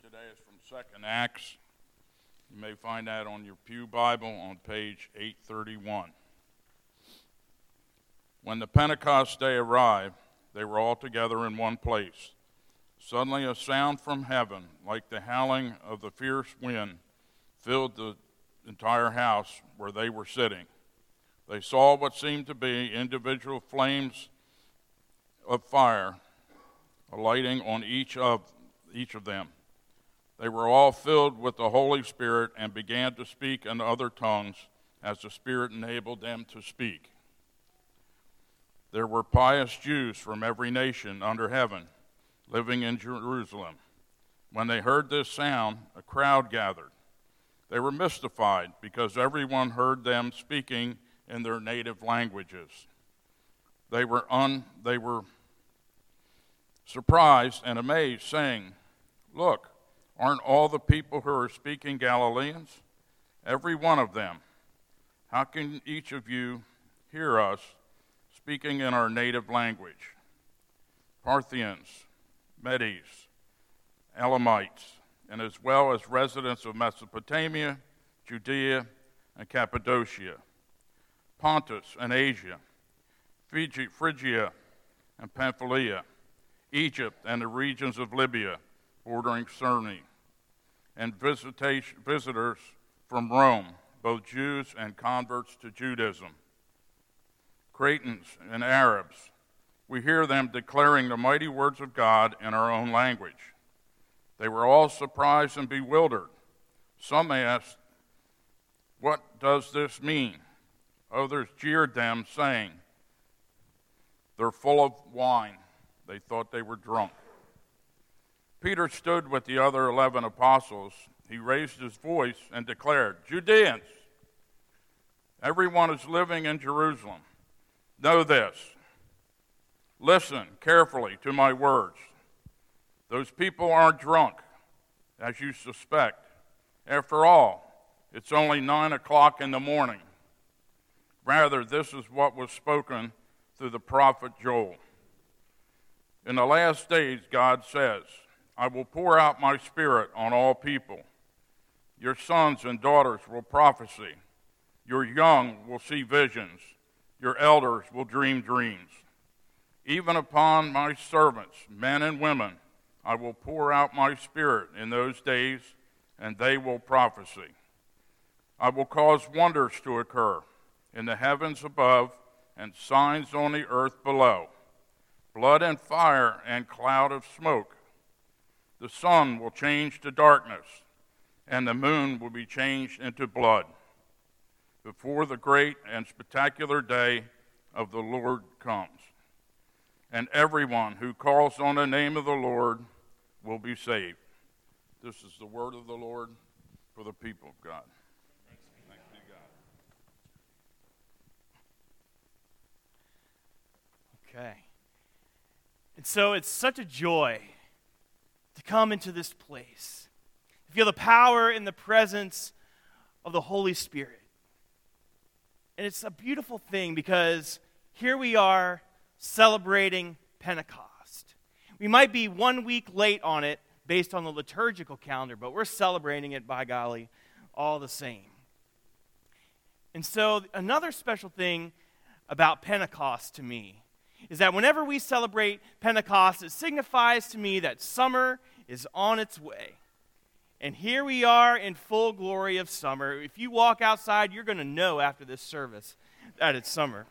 today is from 2nd Acts. You may find that on your Pew Bible on page 831. When the Pentecost day arrived, they were all together in one place. Suddenly a sound from heaven, like the howling of the fierce wind, filled the entire house where they were sitting. They saw what seemed to be individual flames of fire alighting on each of them. They were all filled with the Holy Spirit and began to speak in other tongues as the Spirit enabled them to speak. There were pious Jews from every nation under heaven living in Jerusalem. When they heard this sound, a crowd gathered. They were mystified because everyone heard them speaking in their native languages. They were surprised and amazed, saying, "Look, aren't all the people who are speaking Galileans? Every one of them. How can each of you hear us speaking in our native language? Parthians, Medes, Elamites, and as well as residents of Mesopotamia, Judea, and Cappadocia, Pontus and Asia, Phrygia and Pamphylia, Egypt and the regions of Libya bordering Cyrene, and visitors from Rome, both Jews and converts to Judaism, Cretans and Arabs. We hear them declaring the mighty words of God in our own language." They were all surprised and bewildered. Some asked, "What does this mean?" Others jeered them, saying, "They're full of wine." They thought they were drunk. Peter stood with the other 11 apostles. He raised his voice and declared, "Judeans, everyone is living in Jerusalem. Know this. Listen carefully to my words. Those people aren't drunk, as you suspect. After all, it's only 9 o'clock in the morning. Rather, this is what was spoken through the prophet Joel. In the last days, God says, I will pour out my Spirit on all people. Your sons and daughters will prophesy. Your young will see visions. Your elders will dream dreams. Even upon my servants, men and women, I will pour out my Spirit in those days, and they will prophesy. I will cause wonders to occur in the heavens above and signs on the earth below, blood and fire and cloud of smoke. The sun will change to darkness, and the moon will be changed into blood, before the great and spectacular day of the Lord comes. And everyone who calls on the name of the Lord will be saved." This is the word of the Lord for the people of God. Thanks be to God. Okay. And so it's such a joy to come into this place, to feel the power and the presence of the Holy Spirit. And it's a beautiful thing because here we are celebrating Pentecost. We might be 1 week late on it based on the liturgical calendar, but we're celebrating it, by golly, all the same. And so another special thing about Pentecost to me is that whenever we celebrate Pentecost, it signifies to me that summer is on its way. And here we are in full glory of summer. If you walk outside, you're going to know after this service that it's summer.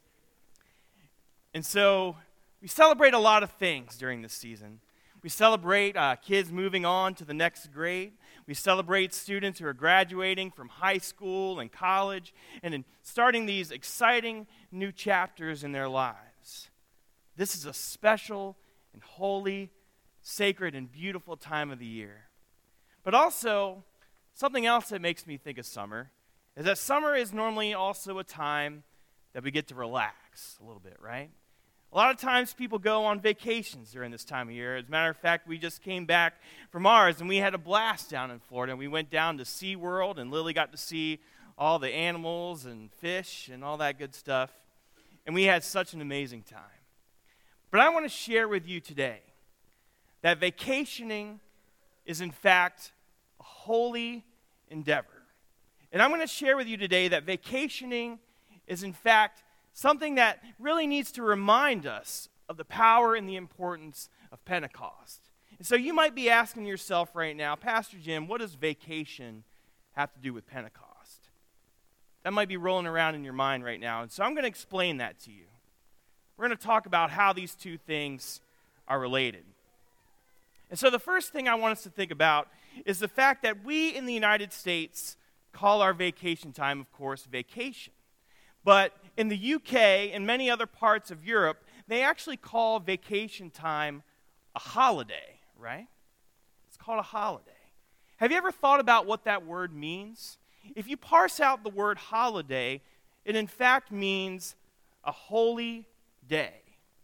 And so we celebrate a lot of things during this season. We celebrate kids moving on to the next grade. We celebrate students who are graduating from high school and college and then starting these exciting new chapters in their lives. This is a special and holy, sacred, and beautiful time of the year. But also, something else that makes me think of summer is that summer is normally also a time that we get to relax a little bit, right? A lot of times people go on vacations during this time of year. As a matter of fact, we just came back from ours, and we had a blast down in Florida. We went down to SeaWorld, and Lily got to see all the animals and fish and all that good stuff. And we had such an amazing time. But I want to share with you today that vacationing is in fact a holy endeavor. And I'm going to share with you today that vacationing is in fact something that really needs to remind us of the power and the importance of Pentecost. And so you might be asking yourself right now, Pastor Jim, what does vacation have to do with Pentecost? That might be rolling around in your mind right now. And so I'm going to explain that to you. We're going to talk about how these two things are related. And so the first thing I want us to think about is the fact that we in the United States call our vacation time, of course, vacation. But in the UK and many other parts of Europe, they actually call vacation time a holiday, right? It's called a holiday. Have you ever thought about what that word means? If you parse out the word holiday, it in fact means a holy day.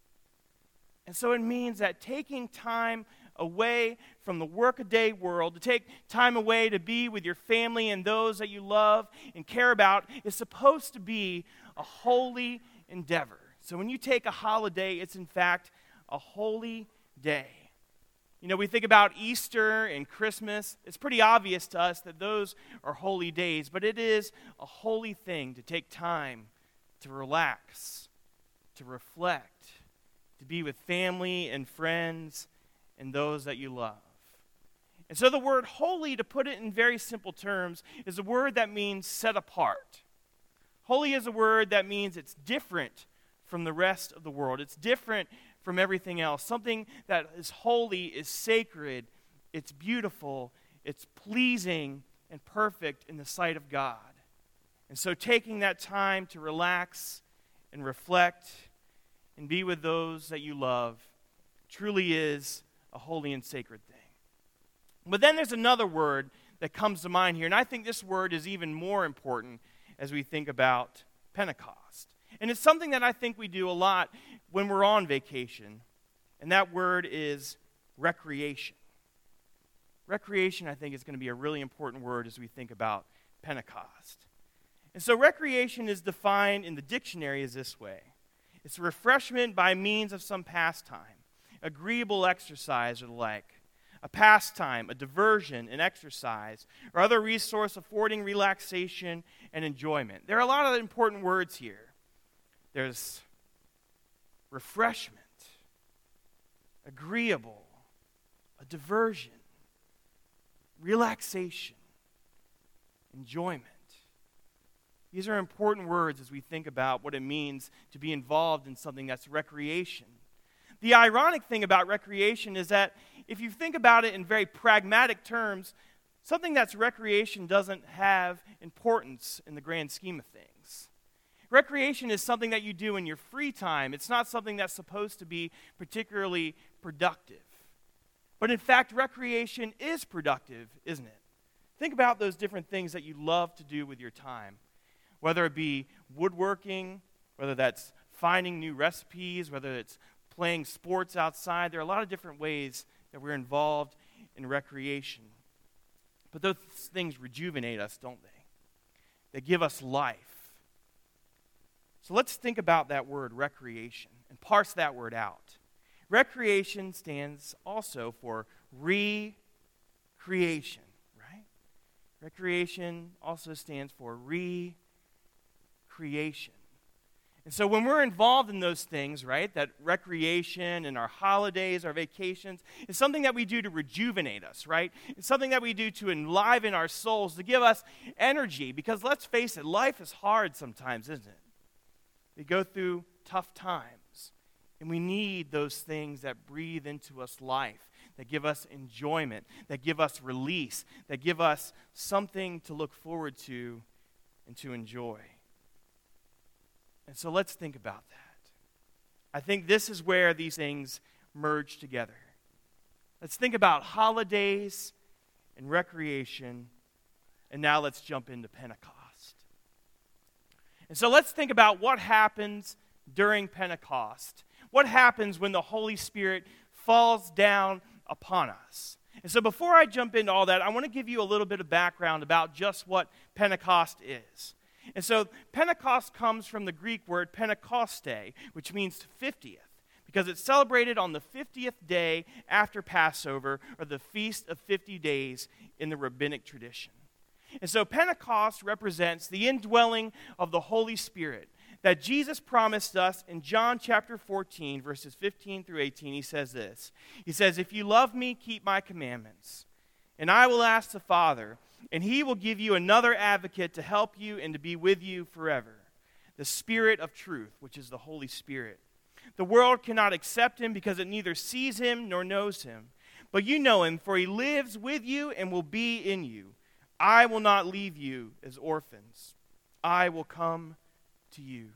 And so it means that taking time away from the workaday world, to take time away to be with your family and those that you love and care about, is supposed to be a holy endeavor. So when you take a holiday, it's in fact a holy day. You know, we think about Easter and Christmas. It's pretty obvious to us that those are holy days, but it is a holy thing to take time to relax, to reflect, to be with family and friends and those that you love. And so the word holy, to put it in very simple terms, is a word that means set apart. Holy is a word that means it's different from the rest of the world. It's different from everything else. Something that is holy is sacred, it's beautiful, it's pleasing and perfect in the sight of God. And so taking that time to relax and reflect and be with those that you love truly is a holy and sacred thing. But then there's another word that comes to mind here, and I think this word is even more important as we think about Pentecost. And it's something that I think we do a lot when we're on vacation, and that word is recreation. Recreation, I think, is going to be a really important word as we think about Pentecost. And so recreation is defined in the dictionary as this way. It's a refreshment by means of some pastime, agreeable exercise or the like, a pastime, a diversion, an exercise, or other resource affording relaxation and enjoyment. There are a lot of important words here. There's refreshment, agreeable, a diversion, relaxation, enjoyment. These are important words as we think about what it means to be involved in something that's recreation. The ironic thing about recreation is that if you think about it in very pragmatic terms, something that's recreation doesn't have importance in the grand scheme of things. Recreation is something that you do in your free time. It's not something that's supposed to be particularly productive. But in fact, recreation is productive, isn't it? Think about those different things that you love to do with your time. Whether it be woodworking, whether that's finding new recipes, whether it's playing sports outside. There are a lot of different ways that we're involved in recreation. But those things rejuvenate us, don't they? They give us life. So let's think about that word, recreation, and parse that word out. Recreation stands also for recreation, right? Recreation also stands for recreation. And so when we're involved in those things, right, that recreation and our holidays, our vacations, is something that we do to rejuvenate us, right? It's something that we do to enliven our souls, to give us energy. Because let's face it, life is hard sometimes, isn't it? We go through tough times. And we need those things that breathe into us life, that give us enjoyment, that give us release, that give us something to look forward to and to enjoy. And so let's think about that. I think this is where these things merge together. Let's think about holidays and recreation, and now let's jump into Pentecost. And so let's think about what happens during Pentecost. What happens when the Holy Spirit falls down upon us? And so before I jump into all that, I want to give you a little bit of background about just what Pentecost is. And so Pentecost comes from the Greek word Pentekoste, which means 50th, because it's celebrated on the 50th day after Passover, or the Feast of 50 Days in the rabbinic tradition. And so Pentecost represents the indwelling of the Holy Spirit that Jesus promised us in John chapter 14, verses 15 through 18. He says this. He says, "If you love me, keep my commandments. And I will ask the Father, and he will give you another advocate to help you and to be with you forever, the Spirit of truth, which is the Holy Spirit. The world cannot accept him because it neither sees him nor knows him. But you know him, for he lives with you and will be in you. I will not leave you as orphans. I will come to you."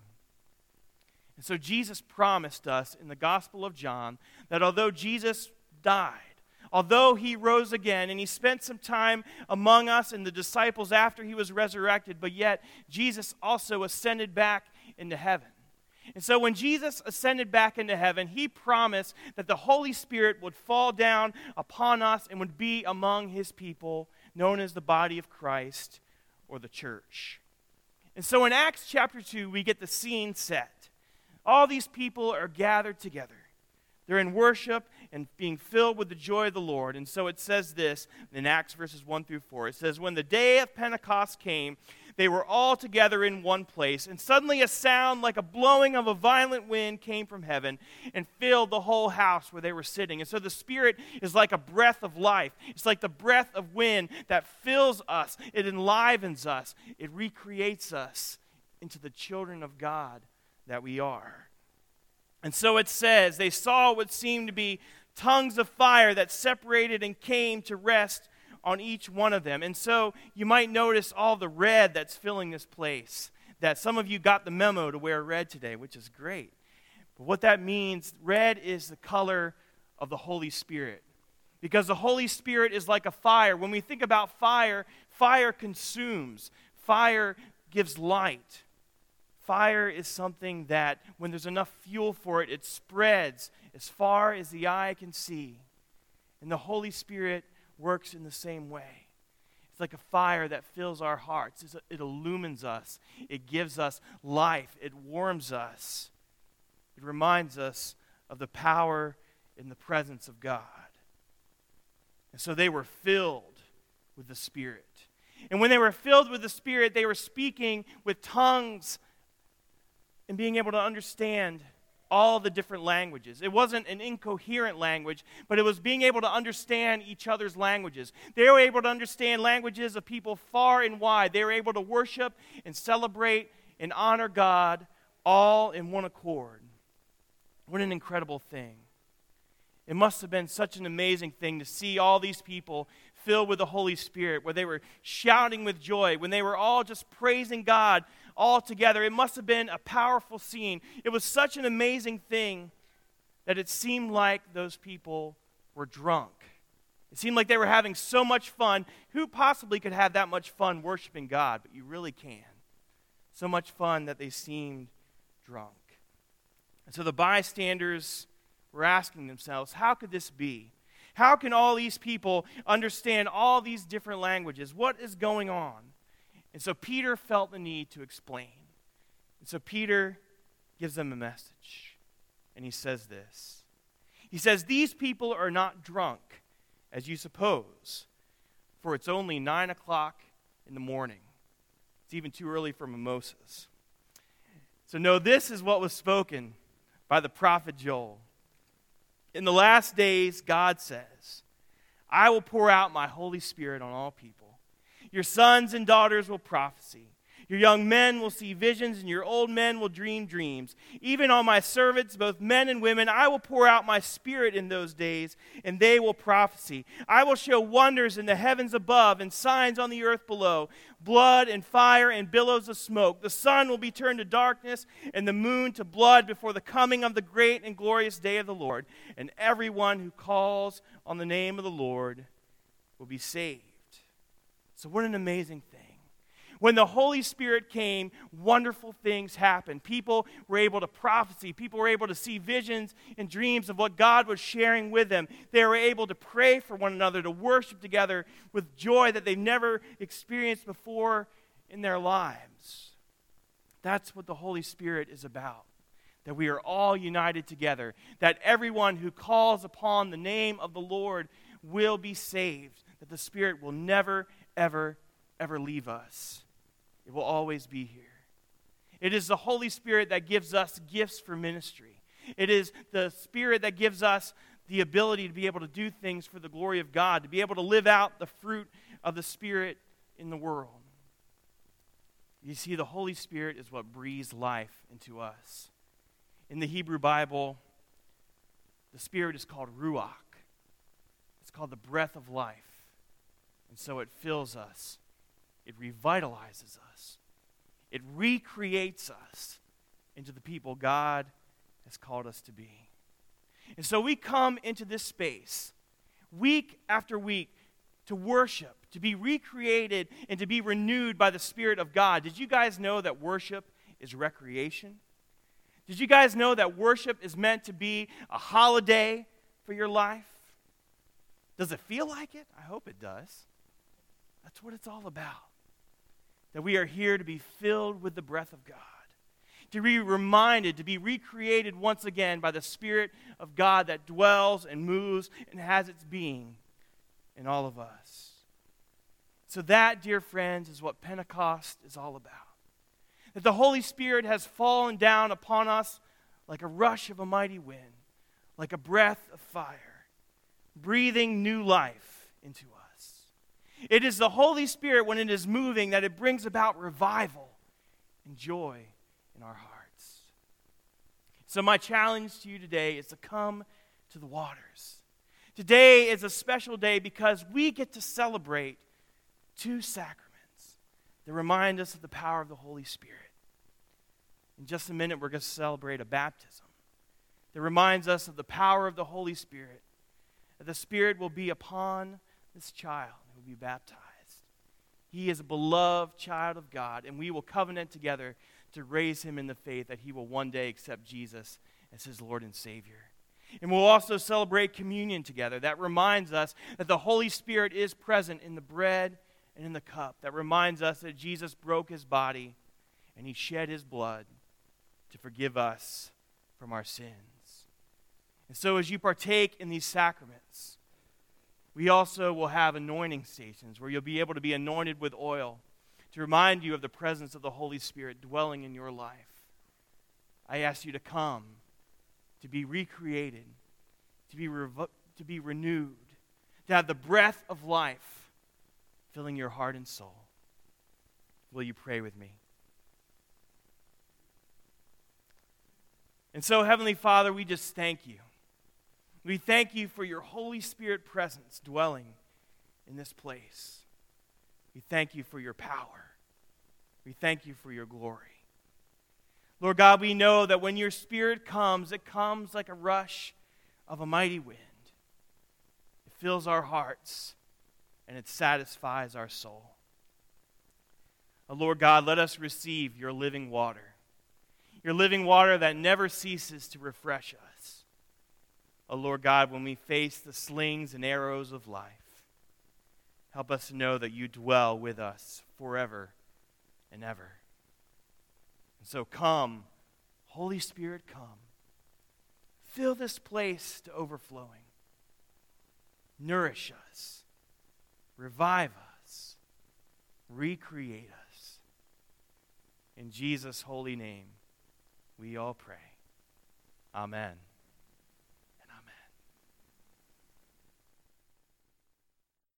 And so Jesus promised us in the Gospel of John that although Jesus died, although he rose again, and he spent some time among us and the disciples after he was resurrected, but yet Jesus also ascended back into heaven. And so when Jesus ascended back into heaven, he promised that the Holy Spirit would fall down upon us and would be among his people, known as the body of Christ, or the church. And so in Acts chapter 2, we get the scene set. All these people are gathered together. They're in worship and being filled with the joy of the Lord. And so it says this in Acts verses 1 through 4. It says, "When the day of Pentecost came, they were all together in one place, and suddenly a sound like a blowing of a violent wind came from heaven and filled the whole house where they were sitting." And so the Spirit is like a breath of life. It's like the breath of wind that fills us. It enlivens us. It recreates us into the children of God that we are. And so it says, they saw what seemed to be tongues of fire that separated and came to rest on each one of them. And so you might notice all the red that's filling this place, that some of you got the memo to wear red today, which is great. But what that means, red is the color of the Holy Spirit. Because the Holy Spirit is like a fire. When we think about fire, fire consumes. Fire gives light. Fire is something that, when there's enough fuel for it, it spreads as far as the eye can see. And the Holy Spirit works in the same way. It's like a fire that fills our hearts. It illumines us. It gives us life. It warms us. It reminds us of the power and the presence of God. And so they were filled with the Spirit. And when they were filled with the Spirit, they were speaking with tongues and being able to understand all the different languages. It wasn't an incoherent language, but it was being able to understand each other's languages. They were able to understand languages of people far and wide. They were able to worship and celebrate and honor God all in one accord. What an incredible thing. It must have been such an amazing thing to see all these people filled with the Holy Spirit, where they were shouting with joy, when they were all just praising God all together. It must have been a powerful scene. It was such an amazing thing that it seemed like those people were drunk. It seemed like they were having so much fun. Who possibly could have that much fun worshiping God? But you really can. So much fun that they seemed drunk. And so the bystanders were asking themselves, how could this be? How can all these people understand all these different languages? What is going on? And so Peter felt the need to explain. And so Peter gives them a message. And he says this. He says, "These people are not drunk, as you suppose, for it's only 9 o'clock in the morning. It's even too early for mimosas. So no, this is what was spoken by the prophet Joel. In the last days, God says, I will pour out my Holy Spirit on all people. Your sons and daughters will prophesy. Your young men will see visions, and your old men will dream dreams. Even on my servants, both men and women, I will pour out my Spirit in those days, and they will prophesy. I will show wonders in the heavens above and signs on the earth below, blood and fire and billows of smoke. The sun will be turned to darkness and the moon to blood before the coming of the great and glorious day of the Lord. And everyone who calls on the name of the Lord will be saved." So what an amazing thing. When the Holy Spirit came, wonderful things happened. People were able to prophesy. People were able to see visions and dreams of what God was sharing with them. They were able to pray for one another, to worship together with joy that they've never experienced before in their lives. That's what the Holy Spirit is about. that we are all united together, that everyone who calls upon the name of the Lord will be saved, that the Spirit will never, ever, ever leave us. It will always be here. It is the Holy Spirit that gives us gifts for ministry. It is the Spirit that gives us the ability to be able to do things for the glory of God, to be able to live out the fruit of the Spirit in the world. You see, the Holy Spirit is what breathes life into us. In the Hebrew Bible, the Spirit is called Ruach. It's called the breath of life. And so it fills us. It revitalizes us. It recreates us into the people God has called us to be. And so we come into this space week after week to worship, to be recreated, and to be renewed by the Spirit of God. Did you guys know that worship is recreation? Did you guys know that worship is meant to be a holiday for your life? Does it feel like it? I hope it does. That's what it's all about. That we are here to be filled with the breath of God, to be reminded, to be recreated once again by the Spirit of God that dwells and moves and has its being in all of us. So that, dear friends, is what Pentecost is all about. That the Holy Spirit has fallen down upon us like a rush of a mighty wind, like a breath of fire, breathing new life into us. It is the Holy Spirit, when it is moving, that it brings about revival and joy in our hearts. So my challenge to you today is to come to the waters. Today is a special day because we get to celebrate two sacraments that remind us of the power of the Holy Spirit. In just a minute, we're going to celebrate a baptism that reminds us of the power of the Holy Spirit, that the Spirit will be upon this child who will be baptized. He is a beloved child of God, and we will covenant together to raise him in the faith that he will one day accept Jesus as his Lord and Savior. And we'll also celebrate communion together. That reminds us that the Holy Spirit is present in the bread and in the cup. That reminds us that Jesus broke his body and he shed his blood to forgive us from our sins. And so as you partake in these sacraments, we also will have anointing stations where you'll be able to be anointed with oil to remind you of the presence of the Holy Spirit dwelling in your life. I ask you to come, to be recreated, to be renewed, to have the breath of life filling your heart and soul. Will you pray with me? And so, Heavenly Father, we just thank you. We thank you for your Holy Spirit presence dwelling in this place. We thank you for your power. We thank you for your glory. Lord God, we know that when your Spirit comes, it comes like a rush of a mighty wind. It fills our hearts and it satisfies our soul. Oh, Lord God, let us receive your living water that never ceases to refresh us. Oh, Lord God, when we face the slings and arrows of life, help us to know that you dwell with us forever and ever. And so come, Holy Spirit, come. Fill this place to overflowing. Nourish us. Revive us. Recreate us. In Jesus' holy name, we all pray. Amen.